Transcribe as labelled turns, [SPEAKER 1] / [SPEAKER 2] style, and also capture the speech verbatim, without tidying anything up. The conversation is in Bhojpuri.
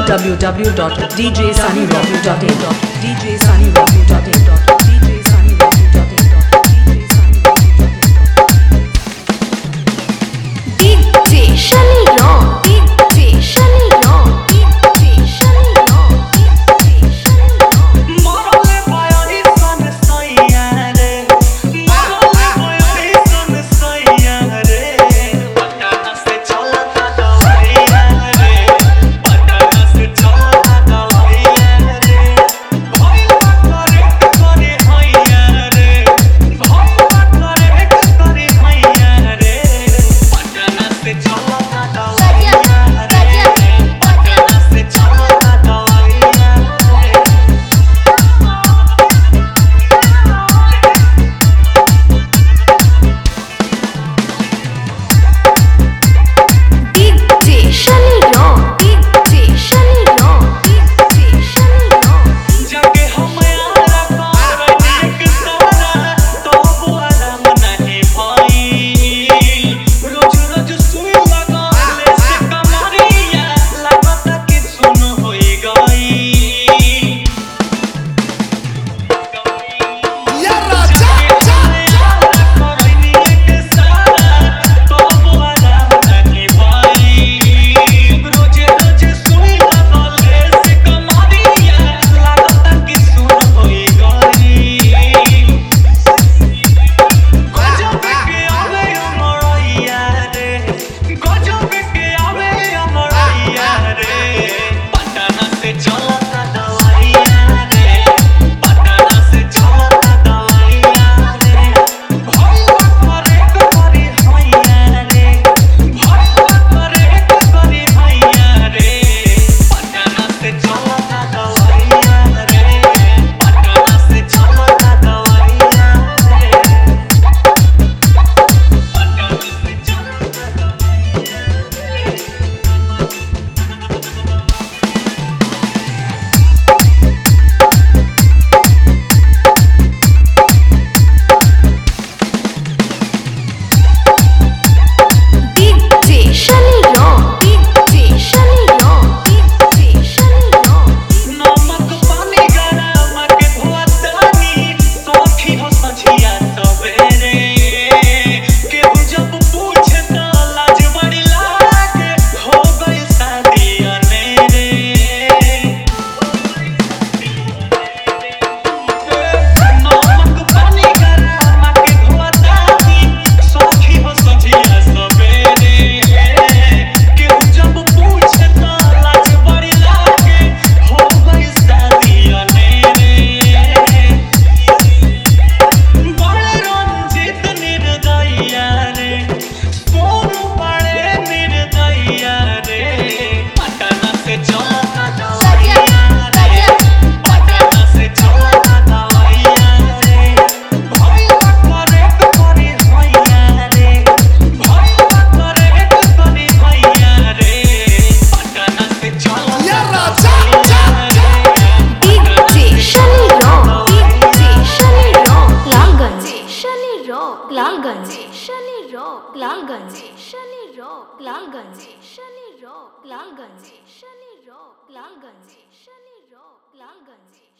[SPEAKER 1] w w dot d j sunny ravi dot in d j sunny ravi dot in d j sunny ravi dot in
[SPEAKER 2] D J Sunny Ravi, D J Sunny Ravi, D J Sunny Ravi, D J Sunny Ravi.
[SPEAKER 3] Marole bayani san saiyare, marole bayani san saiyare. Patna se chala tha dawaiya re, patna se chala tha dawaiya re. Bhai kare kare haiya re, bhai kare kare haiya re. Patna se chala tha dawaiya re, patna se chala tha dawaiya re.
[SPEAKER 2] D J Sunny Ravi, D J Sunny Ravi, D J Sunny Ravi.
[SPEAKER 3] जाके हम यारा करनी एक सारा तो वो आराम नहीं भाई रोज रोज सुई लगाले से कमरिया लगता कि सुन होई गई या राजा यारा करनी एक सारा तो वो आराम नहीं भाई रोज रोज सुई लगाले से कमरिया लगता कि सुन होई गई गजब के आवे अमरैया रे गजब के आवे अमरैया रे पटना से चलता दवाइया रे पटना से चलता दवाइया रे भइल करे करे हैया रे भइल करे करे हैया रे पटना से चलता दवाइया रे पटना से चलता दवाइया रे पटना से चलता दवाइया रे
[SPEAKER 2] D J Sunny Ravi, D J Sunny Ravi, D J Sunny Ravi.
[SPEAKER 3] नमक पानी गरम के धोतानी सखी हो सझिया सवेरे केहू जब पूछे त लाज बड़ी लागे हो गई शादी अनेरे नमक पानी गरम के धोतानी सखी हो सझिया सवेरे केहू जब पूछे त लाज बड़ी लागे हो गई शादी अनेरे बड़े रंजित निर्दयिया रे सोनू बड़े निर्दयिया रे पटना से चलता दवाइया रे पटना से चलता दवाइया रे भइल करे करे हैया रे भइल करे करे हैया रे पटना से चलता दवाइया रे
[SPEAKER 2] D J Sunny Ravi, D J Sunny Ravi. Lalganj, Sunny Ravi, Lalganj, Sunny Ravi, Lalganj, Sunny Ravi, Lalganj, Sunny Ravi, Lalganj, Sunny Ravi, Lalganj, Sunny Ravi, Lalganj.